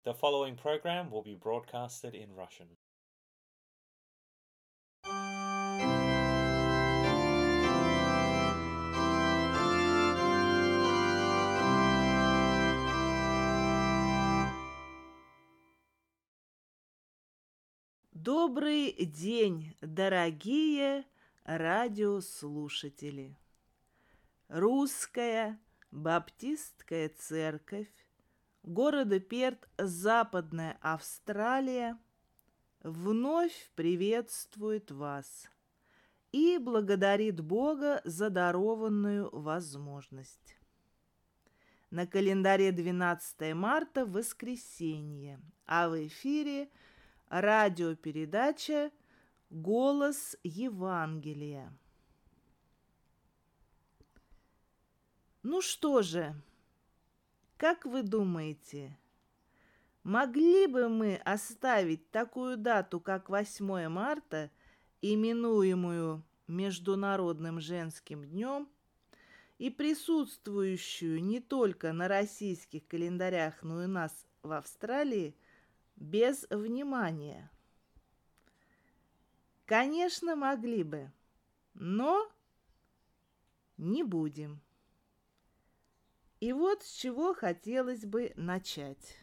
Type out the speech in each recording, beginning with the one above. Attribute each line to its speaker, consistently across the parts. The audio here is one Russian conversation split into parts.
Speaker 1: The following program will be broadcasted in Russian.
Speaker 2: Добрый день, дорогие радиослушатели! Русская Баптистская церковь города Перт, Западная Австралия, вновь приветствует вас и благодарит Бога за дарованную возможность. На календаре 12 марта, воскресенье, а в эфире радиопередача «Голос Евангелия». Ну что же, как вы думаете, могли бы мы оставить такую дату, как 8 марта, именуемую Международным женским днем, и присутствующую не только на российских календарях, но и у нас в Австралии, без внимания? Конечно, могли бы, но не будем. И вот с чего хотелось бы начать.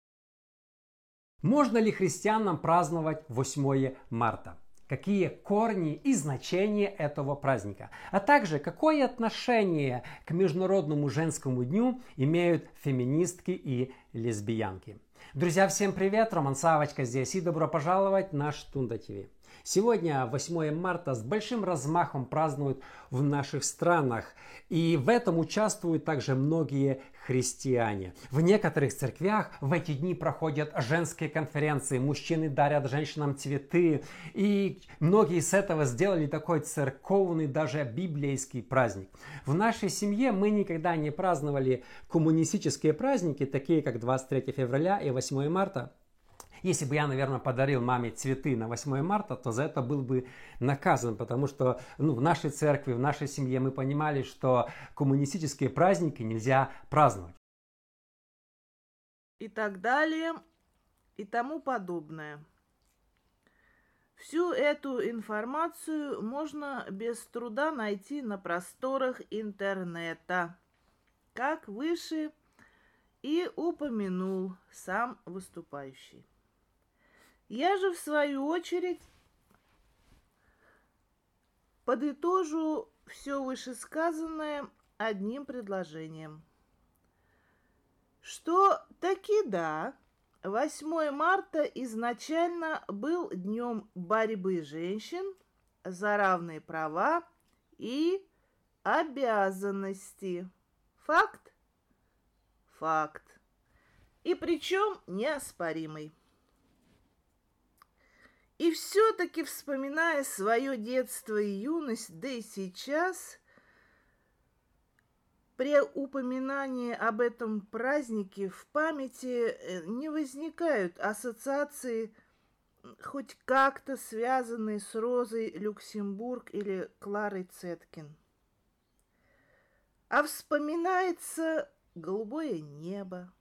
Speaker 3: Можно ли христианам праздновать 8 марта? Какие корни и значения этого праздника? А также, какое отношение к Международному женскому дню имеют феминистки и лесбиянки? Друзья, всем привет! Роман Савочка здесь и добро пожаловать на Штунда ТВ. Сегодня 8 марта с большим размахом празднуют в наших странах. И в этом участвуют также многие христиане. В некоторых церквях в эти дни проходят женские конференции. Мужчины дарят женщинам цветы. И многие с этого сделали такой церковный, даже библейский праздник. В нашей семье мы никогда не праздновали коммунистические праздники, такие как 23 февраля и 8 марта. Если бы я, наверное, подарил маме цветы на 8 марта, то за это был бы наказан, потому что в нашей церкви, в нашей семье мы понимали, что коммунистические праздники нельзя праздновать.
Speaker 2: И так далее, и тому подобное. Всю эту информацию можно без труда найти на просторах интернета, как выше и упомянул сам выступающий. Я же, в свою очередь, подытожу все вышесказанное одним предложением. Что таки да, 8 марта изначально был днем борьбы женщин за равные права и обязанности. Факт? Факт. И причем неоспоримый. И все-таки, вспоминая свое детство и юность, да и сейчас, при упоминании об этом празднике в памяти не возникают ассоциации, хоть как-то связанные с Розой Люксембург или Кларой Цеткин. А вспоминается голубое небо,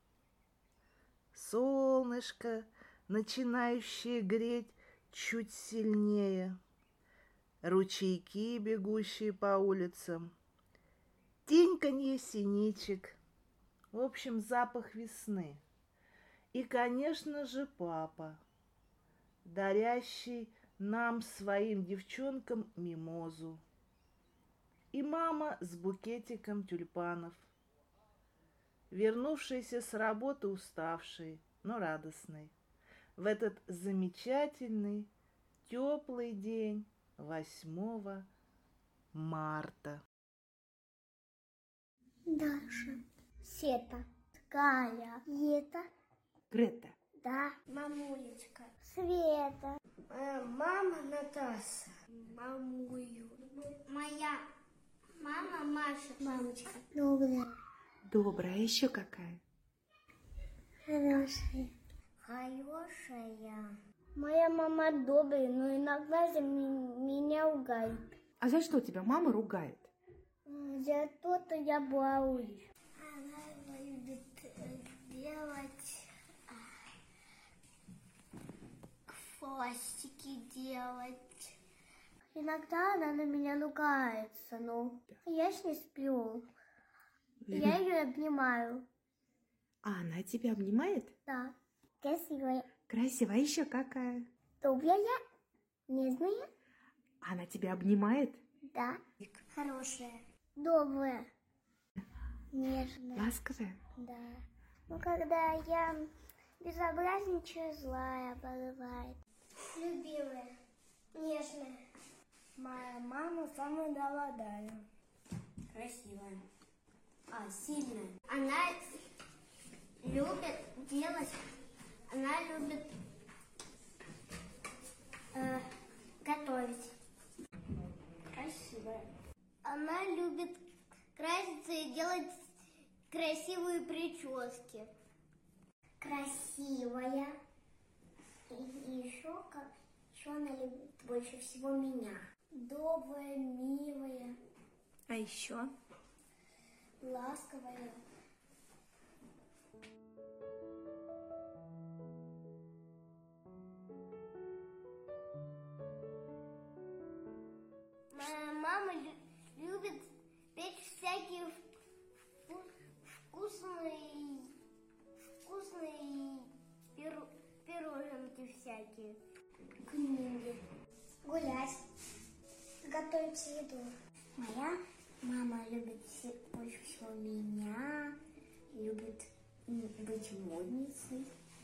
Speaker 2: солнышко, начинающее греть чуть сильнее, ручейки, бегущие по улицам, теньканье синичек, в общем, запах весны. И, конечно же, папа, дарящий нам, своим девчонкам, мимозу. И мама с букетиком тюльпанов, вернувшаяся с работы уставшей, но радостной, в этот замечательный, теплый день 8 марта.
Speaker 4: Даша, Света, Галя, Ета,
Speaker 5: Грета.
Speaker 4: Да, мамулечка, Света, мама Наташа, мамулю, моя мама Маша, мамочка, добрая,
Speaker 5: Добрая. А еще какая?
Speaker 4: хорошая. Хорошая. Моя мама добрая, но иногда за меня ругает.
Speaker 5: А за что тебя мама ругает?
Speaker 4: За то-то я боюсь. Она любит делать хвостики делать. Иногда она на меня ругается, но я с ней сплю. Я ее обнимаю.
Speaker 5: А она тебя обнимает?
Speaker 4: Да. Красивая.
Speaker 5: Красивая. А еще какая?
Speaker 4: Добрая. Нежная.
Speaker 5: Она тебя обнимает?
Speaker 4: Да. Хорошая. Добрая. Нежная.
Speaker 5: Ласковая?
Speaker 4: Да. Ну, когда я безобразничаю, злая бывает. Любимая. Нежная. Моя мама самая молодая. Красивая. Сильная. Она любит делать, она любит готовить. Красивая. Она любит краситься и делать красивые прически. Красивая. И еще она любит больше всего меня. Добрая, милая.
Speaker 5: А еще?
Speaker 4: Ласковая. Моя мама любит печь всякие вкусные пироженки всякие. Книги. Гулять. Готовить еду. Моя мама любит больше всего меня, любит быть модницей.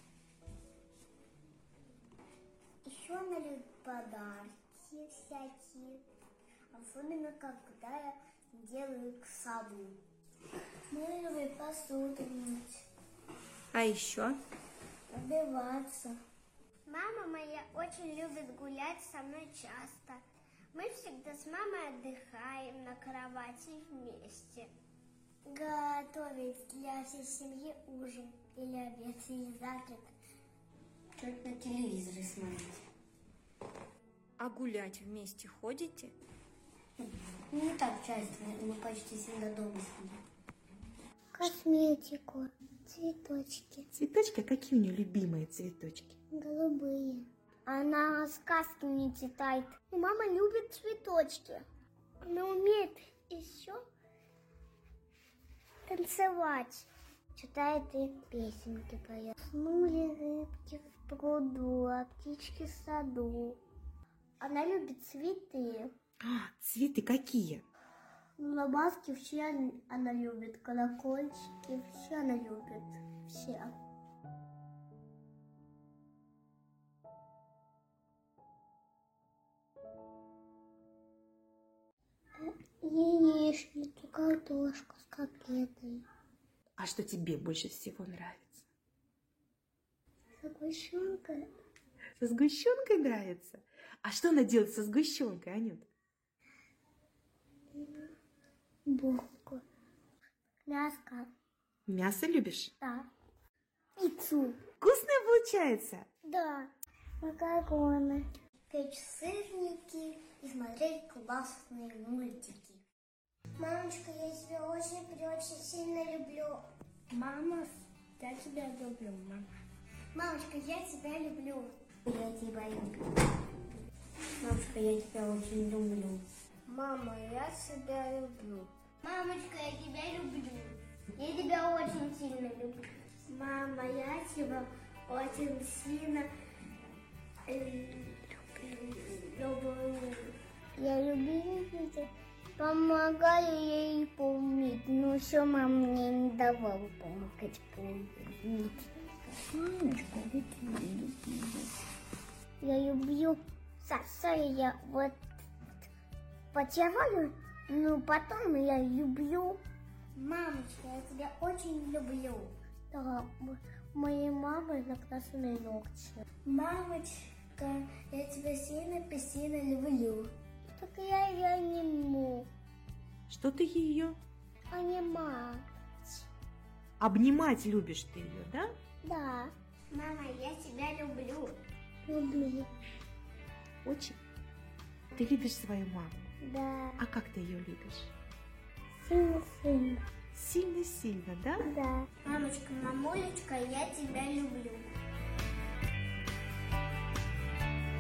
Speaker 4: Еще она любит подарки всякие, особенно когда я делаю к саду. Мы любим посуду мыть.
Speaker 5: А еще?
Speaker 4: Убиваться. Мама моя очень любит гулять со мной часто. Мы всегда с мамой отдыхаем на кровати вместе. Готовить для всей семьи ужин или обед, или завтрак. Что-то на телевизоре смотреть.
Speaker 5: А гулять вместе ходите?
Speaker 4: Не так часто, мы почти всегда дома сидим. Косметику, цветочки.
Speaker 5: Цветочки? А какие у нее любимые цветочки?
Speaker 4: Голубые. Она сказки не читает. И мама любит цветочки. Она умеет еще танцевать. Читает и песенки поет. Снули рыбки в пруду, а птички в саду. Она любит цветы.
Speaker 5: А, цветы какие?
Speaker 4: Лобазки все она любит. Колокольчики все она любит. Все. Яичницу, картошку с котлетой.
Speaker 5: А что тебе больше всего нравится?
Speaker 4: Сгущенка.
Speaker 5: Со сгущенкой нравится? А что она делает со сгущенкой, Анют?
Speaker 4: Булку. Мяско.
Speaker 5: Мясо любишь?
Speaker 4: Да. Пиццу.
Speaker 5: Вкусное получается?
Speaker 4: Да. Макароны. Печь сырники и смотреть классные мультики. Мамочка, я тебя очень сильно люблю. Мама, я тебя люблю, мама. Мамочка, я тебя люблю. Я тебя люблю. Мамочка, я тебя очень люблю. Мама, я тебя люблю. Мамочка, я тебя люблю. Я тебя очень сильно люблю. Мама, я тебя очень сильно люблю. Я люблю тебя. Помогаю ей помыть, но все мама мне не давала помогать помыть. Мамочка, я тебя люблю. Я люблю сосать, я вот потеряю, но потом я люблю. Мамочка, я тебя очень люблю. Да, моей мамы накрашенные ногти. Мамочка, я тебя сильно люблю. Так я ее не могу.
Speaker 5: Что ты ее?
Speaker 4: А не мать.
Speaker 5: Обнимать любишь ты ее, да?
Speaker 4: Да. Мама, я тебя люблю. Люблю.
Speaker 5: Очень. Ты любишь свою маму?
Speaker 4: Да.
Speaker 5: А как ты ее любишь?
Speaker 4: Сильно.
Speaker 5: Сильно-сильно, да?
Speaker 4: Да. Мамочка, мамулечка, я тебя люблю.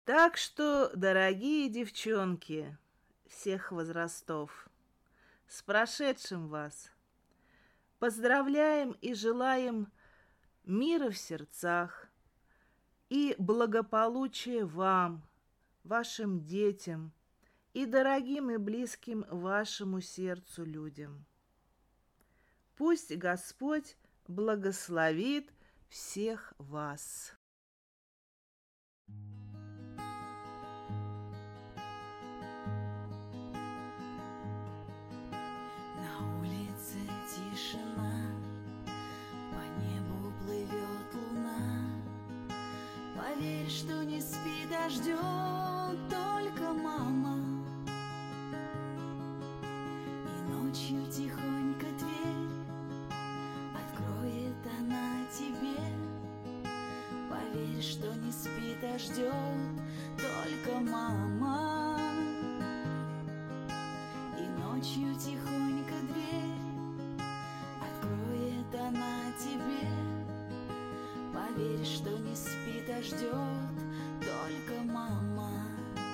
Speaker 2: Так что, дорогие девчонки всех возрастов, с прошедшим вас! Поздравляем и желаем мира в сердцах и благополучия вам, вашим детям и дорогим и близким вашему сердцу людям. Пусть Господь благословит всех вас.
Speaker 6: На улице тишина, по небу плывет луна. Поверь, что не спит, а ждет только мама. И ночью тихонько дверь откроет она тебе. Поверь, что не спит, а ждет только мама. И ночью тихонько дверь откроет она тебе. Поверь, что не спит, а ждет только мама.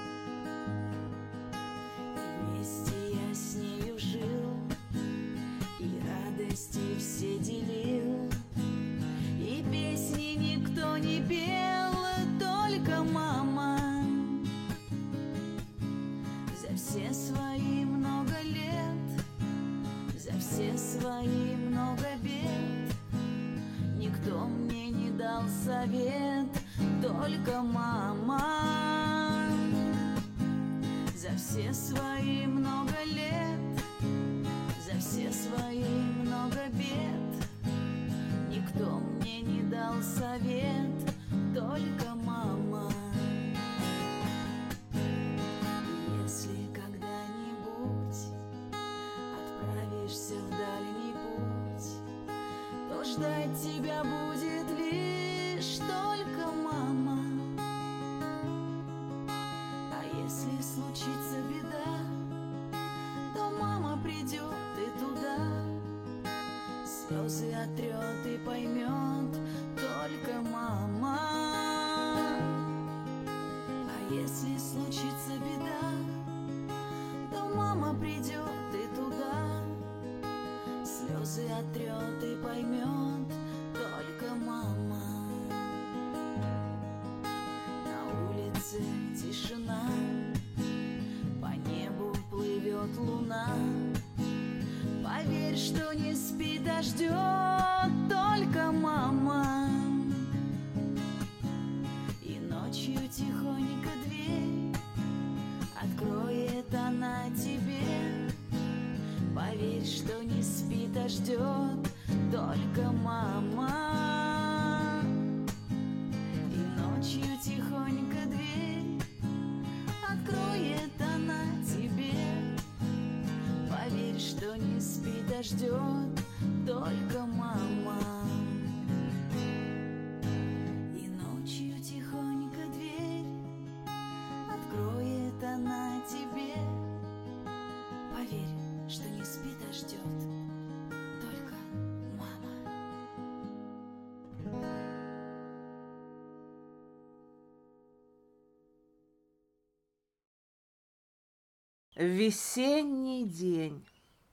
Speaker 6: И вместе я с нею жил, и радости все делил, и песни никто не пел, только мама. За все свои много лет, за все свои много бед, никто мне не дал совет, только мама. За все свои много лет, за все свои много бед, никто мне не дал совет, только мама. И если когда-нибудь отправишься в дальний путь, то ждать тебя будет лишь только мама. А если случится беда, то мама придет и туда, слезы отрет и поймет только мама. А если случится беда, то мама придет и туда, слезы отрет и поймет только мама. На улице тишина, по небу плывет луна. Поверь, что не спит, а ждет только мама. И ночью тихонько дверь откроет она тебе. Поверь, что не спит, а ждет только мама. И ночью тихонько дверь откроет она тебе. Поверь, что не спит, а ждет только мама. И ночью тихонько дверь откроет она тебе. Поверь, что не спит, а ждет только мама.
Speaker 2: Весенний день.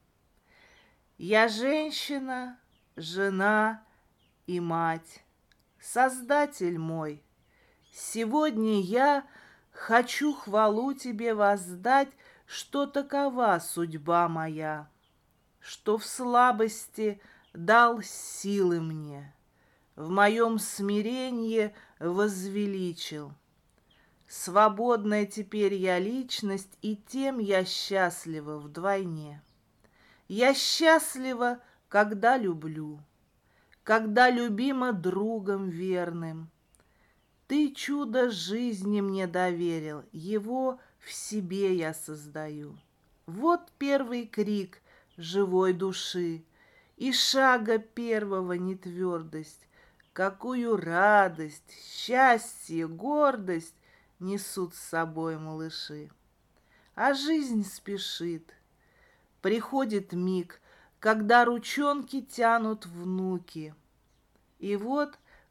Speaker 2: Я женщина, жена и мать, Создатель мой. Сегодня я хочу хвалу тебе воздать, что такова судьба моя, что в слабости дал силы мне, в моем смирении возвеличил. Свободная теперь я личность, и тем я счастлива вдвойне. Я счастлива, когда люблю, когда любима другом верным. Ты чудо жизни мне доверил, его в себе я создаю. Вот первый крик живой души, и шага первого нетвердость. Какую радость, счастье, гордость несут с собой малыши. А жизнь спешит. Приходит миг, когда ручонки тянут внуки. И вот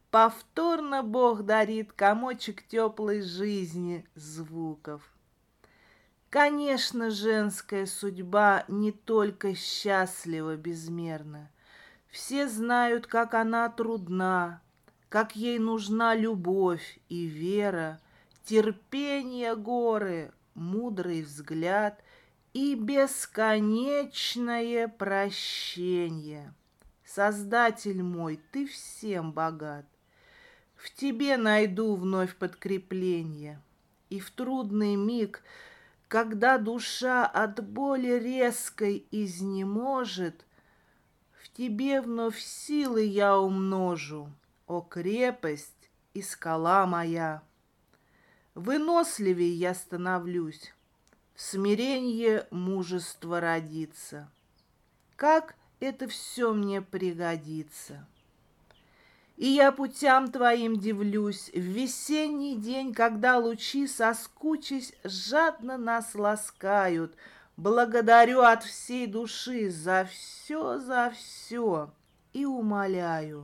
Speaker 2: Повторно Бог дарит комочек теплой жизни звуков. Конечно, женская судьба не только счастлива безмерно. Все знают, как она трудна, как ей нужна любовь и вера, терпение горы, мудрый взгляд и бесконечное прощение. Создатель мой, ты всем богат. В тебе найду вновь подкрепление. И в трудный миг, когда душа от боли резкой изнеможет, в тебе вновь силы я умножу, о крепость и скала моя. Выносливей я становлюсь, в смиренье мужество родится. Как это все мне пригодится. И я путям твоим дивлюсь в весенний день, когда лучи, соскучись, жадно нас ласкают. Благодарю от всей души за все и умоляю.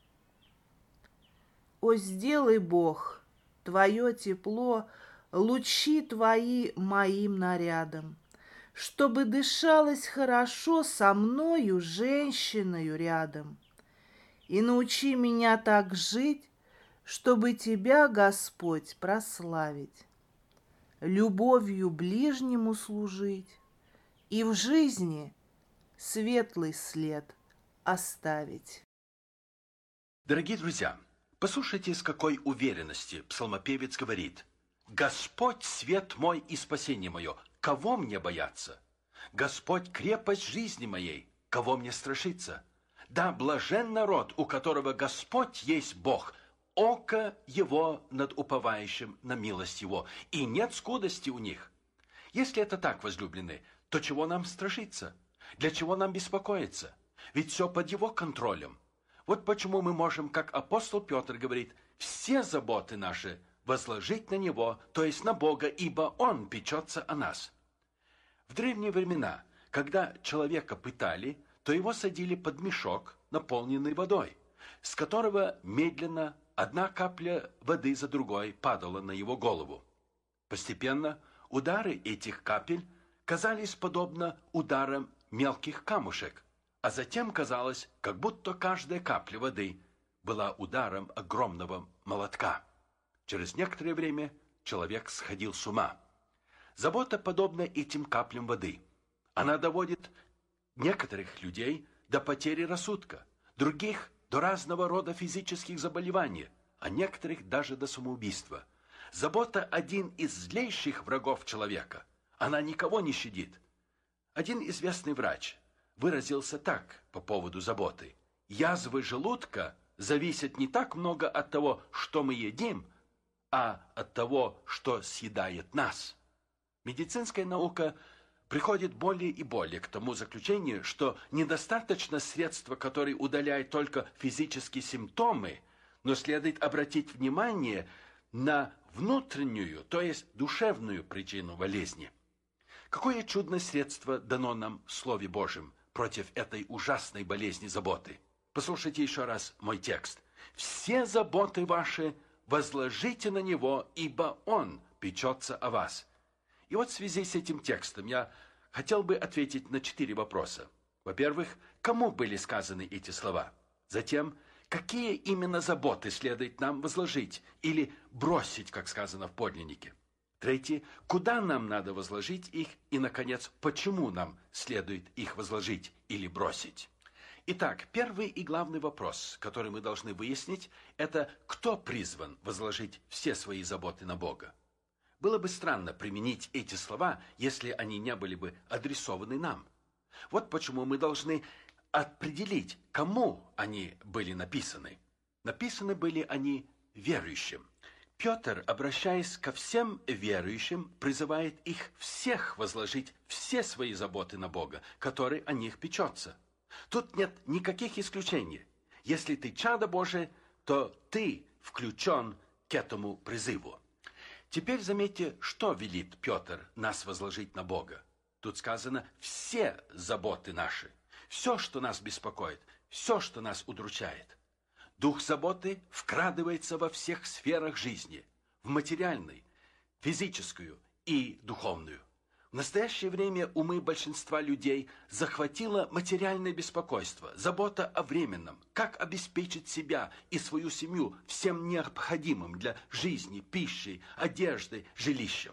Speaker 2: О, сделай, Бог, твое тепло, лучи твои моим нарядом, чтобы дышалось хорошо со мною, женщиною рядом. И научи меня так жить, чтобы тебя, Господь, прославить, любовью ближнему служить и в жизни светлый след оставить.
Speaker 7: Дорогие друзья, послушайте, с какой уверенности псалмопевец говорит: «Господь, свет мой и спасение мое, кого мне бояться? Господь, крепость жизни моей, кого мне страшиться? Да, блажен народ, у которого Господь есть Бог, око его над уповающим на милость его, и нет скудости у них». Если это так, возлюбленные, то чего нам страшиться? Для чего нам беспокоиться? Ведь все под его контролем. Вот почему мы можем, как апостол Петр говорит, все заботы наши возложить на него, то есть на Бога, ибо он печется о нас. В древние времена, когда человека пытали, то его садили под мешок, наполненный водой, с которого медленно одна капля воды за другой падала на его голову. Постепенно удары этих капель казались подобно ударам мелких камушек, а затем казалось, как будто каждая капля воды была ударом огромного молотка. Через некоторое время человек сходил с ума. Забота подобна этим каплям воды. Она доводит некоторых людей до потери рассудка, других до разного рода физических заболеваний, а некоторых даже до самоубийства. Забота – один из злейших врагов человека. Она никого не щадит. Один известный врач выразился так по поводу заботы: язвы желудка зависят не так много от того, что мы едим, а от того, что съедает нас. Медицинская наука приходит более и более к тому заключению, что недостаточно средства, которые удаляют только физические симптомы, но следует обратить внимание на внутреннюю, то есть душевную причину болезни. Какое чудное средство дано нам в Слове Божьем против этой ужасной болезни заботы? Послушайте еще раз мой текст. «Все заботы ваши возложите на Него, ибо Он печется о вас». И вот в связи с этим текстом я хотел бы ответить на 4 вопроса. Во-первых, кому были сказаны эти слова? Затем, какие именно заботы следует нам возложить или бросить, как сказано в подлиннике? Третье, куда нам надо возложить их? И, наконец, почему нам следует их возложить или бросить? Итак, первый и главный вопрос, который мы должны выяснить, это кто призван возложить все свои заботы на Бога? Было бы странно применить эти слова, если они не были бы адресованы нам. Вот почему мы должны определить, кому они были написаны. Написаны были они верующим. Петр, обращаясь ко всем верующим, призывает их всех возложить все свои заботы на Бога, который о них печется. Тут нет никаких исключений. Если ты чадо Божие, то ты включен к этому призыву. Теперь заметьте, что велит Петр нас возложить на Бога. Тут сказано «все заботы наши», все, что нас беспокоит, все, что нас удручает. Дух заботы вкрадывается во всех сферах жизни, в материальной, физическую и духовную. В настоящее время умы большинства людей захватило материальное беспокойство, забота о временном, как обеспечить себя и свою семью всем необходимым для жизни, пищей, одежды, жилищем.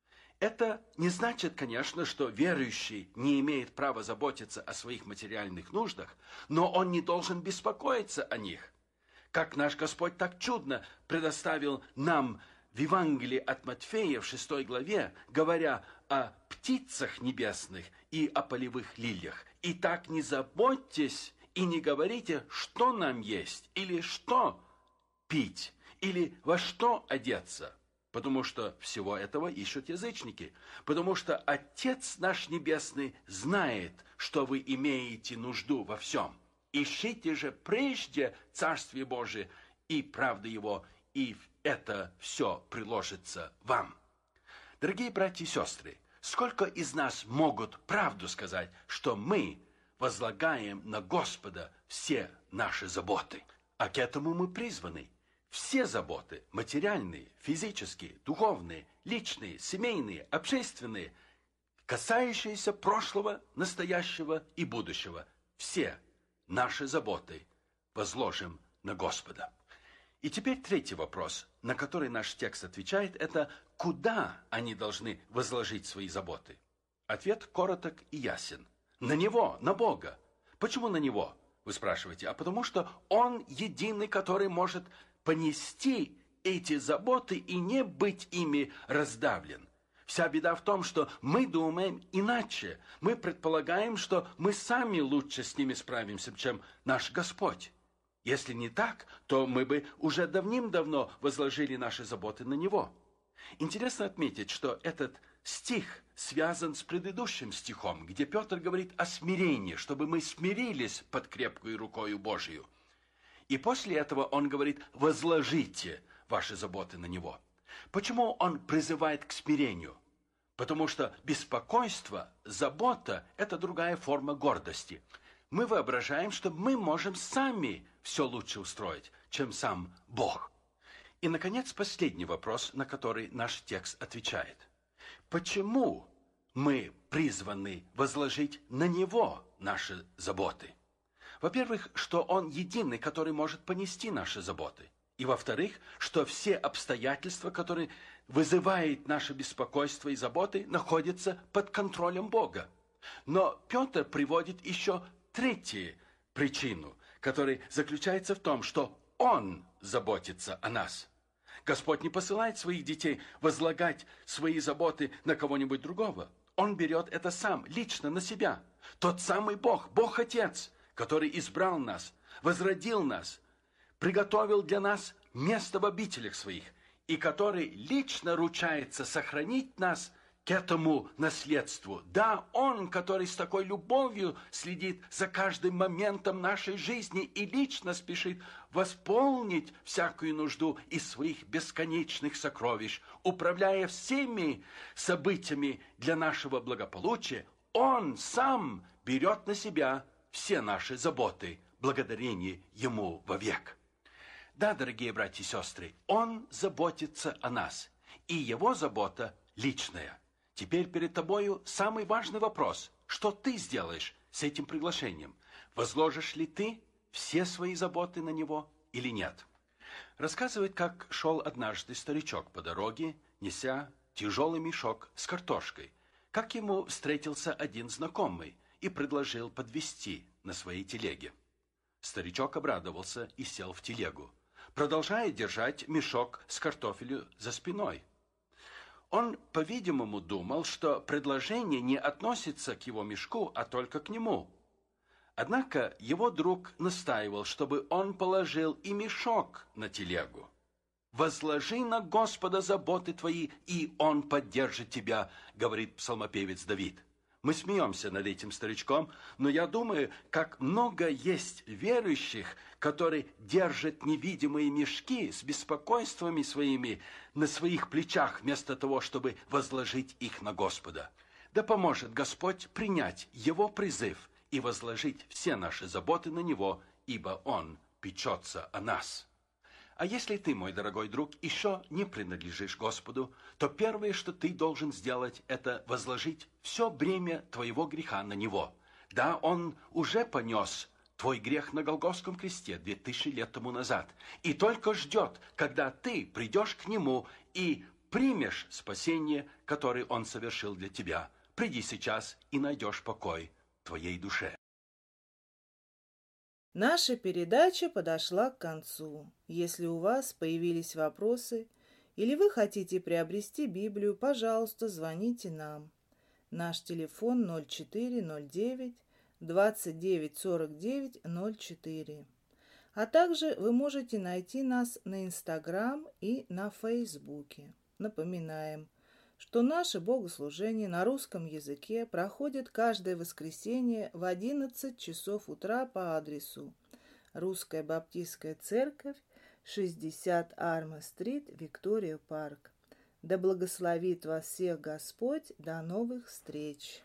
Speaker 7: Это не значит, конечно, что верующий не имеет права заботиться о своих материальных нуждах, но он не должен беспокоиться о них. Как наш Господь так чудно предоставил нам в Евангелии от Матфея в 6 главе, говоря о птицах небесных и о полевых лилиях. «Итак, не заботьтесь и не говорите, что нам есть, или что пить, или во что одеться, потому что всего этого ищут язычники, потому что Отец наш Небесный знает, что вы имеете нужду во всем. Ищите же прежде Царствие Божие и правды Его, и это все приложится вам». Дорогие братья и сестры, сколько из нас могут правду сказать, что мы возлагаем на Господа все наши заботы? А к этому мы призваны. Все заботы, материальные, физические, духовные, личные, семейные, общественные, касающиеся прошлого, настоящего и будущего, все наши заботы возложим на Господа. И теперь третий вопрос, на который наш текст отвечает, это куда они должны возложить свои заботы? Ответ короток и ясен. На Него, на Бога. Почему на Него, вы спрашиваете? А потому что Он единый, который может понести эти заботы и не быть ими раздавлен. Вся беда в том, что мы думаем иначе. Мы предполагаем, что мы сами лучше с ними справимся, чем наш Господь. Если не так, то мы бы уже давным-давно возложили наши заботы на Него. Интересно отметить, что этот стих связан с предыдущим стихом, где Петр говорит о смирении, чтобы мы смирились под крепкую рукою Божию. И после этого он говорит: возложите ваши заботы на Него. Почему он призывает к смирению? Потому что беспокойство, забота – это другая форма гордости. Мы воображаем, что мы можем сами все лучше устроить, чем сам Бог. И, наконец, последний вопрос, на который наш текст отвечает. Почему мы призваны возложить на Него наши заботы? Во-первых, что Он единый, который может понести наши заботы. И, во-вторых, что все обстоятельства, которые вызывают наше беспокойство и заботы, находятся под контролем Бога. Но Петр приводит еще третью причину, которая заключается в том, что Он заботится о нас. Господь не посылает своих детей возлагать свои заботы на кого-нибудь другого. Он берет это сам, лично на себя. Тот самый Бог, Бог-Отец, который избрал нас, возродил нас, приготовил для нас место в обителях своих, и который лично ручается сохранить нас к этому наследству. Да, Он, который с такой любовью следит за каждым моментом нашей жизни и лично спешит восполнить всякую нужду из своих бесконечных сокровищ, управляя всеми событиями для нашего благополучия, Он сам берет на себя все наши заботы, благодарение Ему вовек. Да, дорогие братья и сестры, Он заботится о нас, и Его забота личная. Теперь перед тобою самый важный вопрос. Что ты сделаешь с этим приглашением? Возложишь ли ты все свои заботы на Него или нет? Рассказывает, как шел однажды старичок по дороге, неся тяжелый мешок с картошкой, как ему встретился один знакомый и предложил подвезти на своей телеге. Старичок обрадовался и сел в телегу, продолжая держать мешок с картофелем за спиной. Он, по-видимому, думал, что предложение не относится к его мешку, а только к нему. Однако его друг настаивал, чтобы он положил и мешок на телегу. «Возложи на Господа заботы твои, и Он поддержит тебя», говорит псалмопевец Давид. Мы смеемся над этим старичком, но я думаю, как много есть верующих, которые держат невидимые мешки с беспокойствами своими на своих плечах, вместо того, чтобы возложить их на Господа. Да поможет Господь принять Его призыв и возложить все наши заботы на Него, ибо Он печется о нас. А если ты, мой дорогой друг, еще не принадлежишь Господу, то первое, что ты должен сделать, это возложить все бремя твоего греха на Него. Да, Он уже понес твой грех на Голгофском кресте 2000 лет тому назад. И только ждет, когда ты придешь к Нему и примешь спасение, которое Он совершил для тебя. Приди сейчас и найдешь покой твоей душе.
Speaker 2: Наша передача подошла к концу. Если у вас появились вопросы или вы хотите приобрести Библию, пожалуйста, звоните нам. Наш телефон 0409 29 49 04. А также вы можете найти нас на Инстаграм и на Фейсбуке. Напоминаем, что наше богослужение на русском языке проходит каждое воскресенье в 11 часов утра по адресу Русская Баптистская Церковь, 60 Арма-стрит, Виктория Парк. Да благословит вас всех Господь. До новых встреч!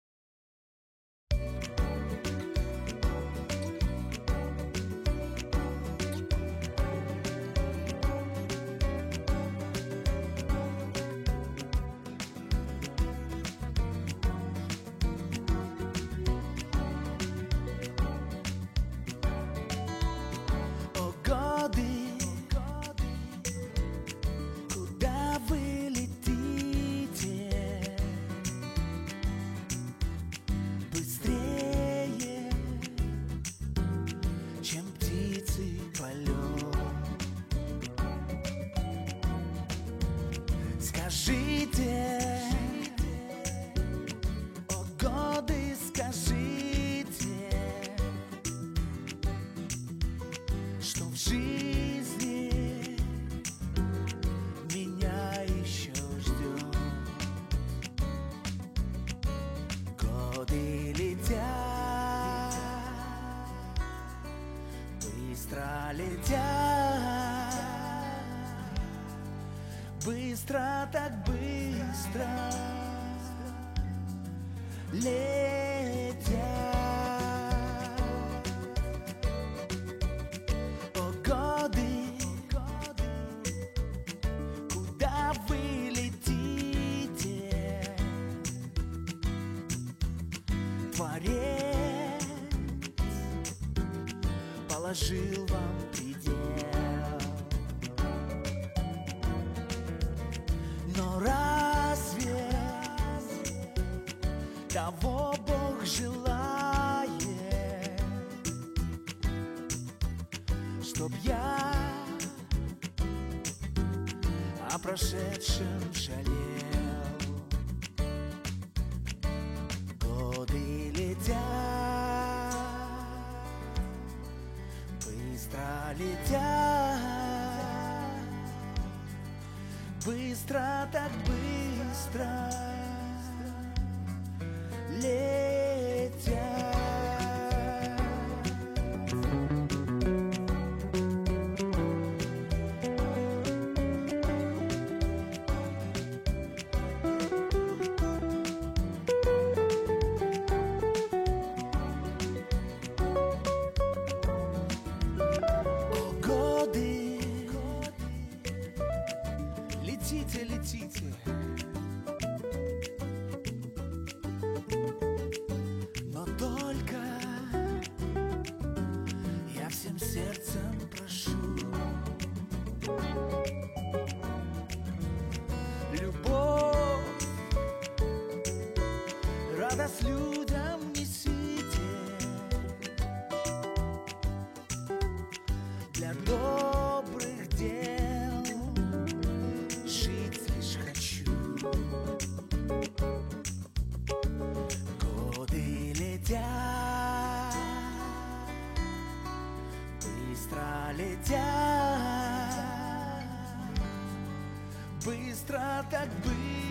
Speaker 8: Быстро, так быстро летят. О, годы, куда вы летите? Творец положил вам предел. Но разве того Бог желает, чтоб я о прошедшем жалел? Годы летят, быстро летят. Быстро, так быстро летят. Летите, летите, но только я всем сердцем прошу, любовь, радость людям несите, для добрых дел годы летят, быстро летят, быстро, так быстро.